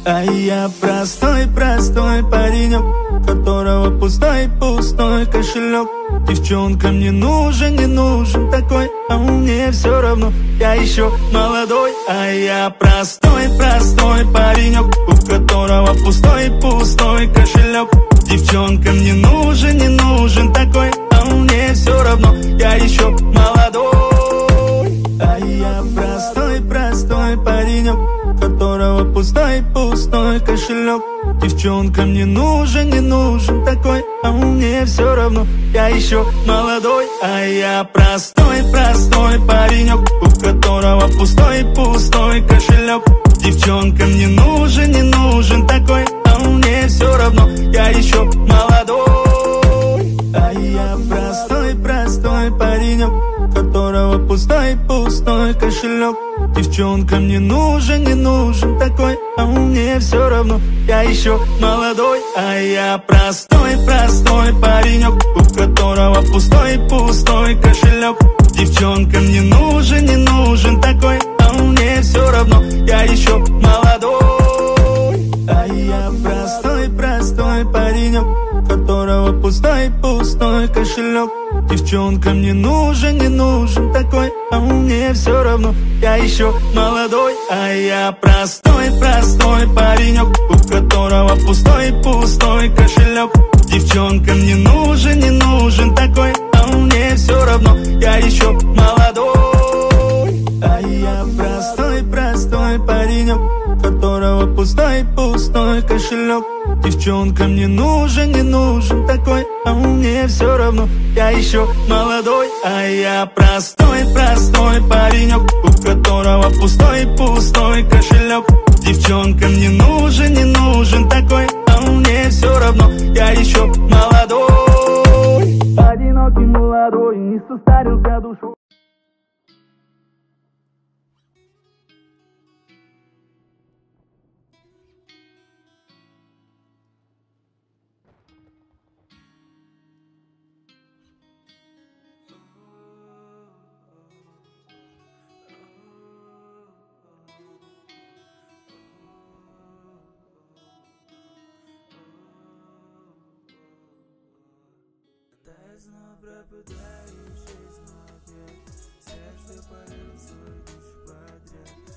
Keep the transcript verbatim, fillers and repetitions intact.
А я простой-простой паренек, которого пустой-пустой кошелек. Девчонкам не нужен, не нужен такой, а мне все равно, я еще молодой. А я простой-простой паренек, у которого пустой-пустой кошелек. Девчонкам не нужен, не нужен такой, а мне все равно, я еще молодой. А я простой-простой паренек, которого пустой-пустой кошелек. Девчонкам не нужен, не нужен такой, а мне все равно, я еще молодой. А я простой-простой паренек, у которого пустой-пустой кошелек. Девчонкам не нужен, не нужен такой, а мне все равно, я еще молодой. А я простой-простой паренек, которого пустой-пустой кошелек. Девчонкам не нужен, не нужен такой, а мне все равно, я еще молодой. А я простой-простой паренек, у которого пустой-пустой кошелек. Девчонкам не нужен, не нужен такой, а мне все равно, я еще молодой. А я простой-простой паренек, которого пустой-пустой кошелек. Девчонкам не нужен, не нужен такой, а мне все равно, я еще молодой. А я простой-простой паренек, у которого пустой-пустой кошелек. Девчонкам не нужен, не нужен такой, а мне все равно, я еще молодой. А я простой-простой паренек, которого пустой-пустой кошелек. Девчонкам не нужен, не нужен такой, а мне все равно, я еще молодой. А я простой-простой паренек, у которого пустой-пустой кошелек. Девчонкам не нужен, не нужен такой, а мне все равно, я еще молодой. Одинокий молодой, не состарился душой. Снова пропадающий смотрит, свет, что полил свой душ подряд.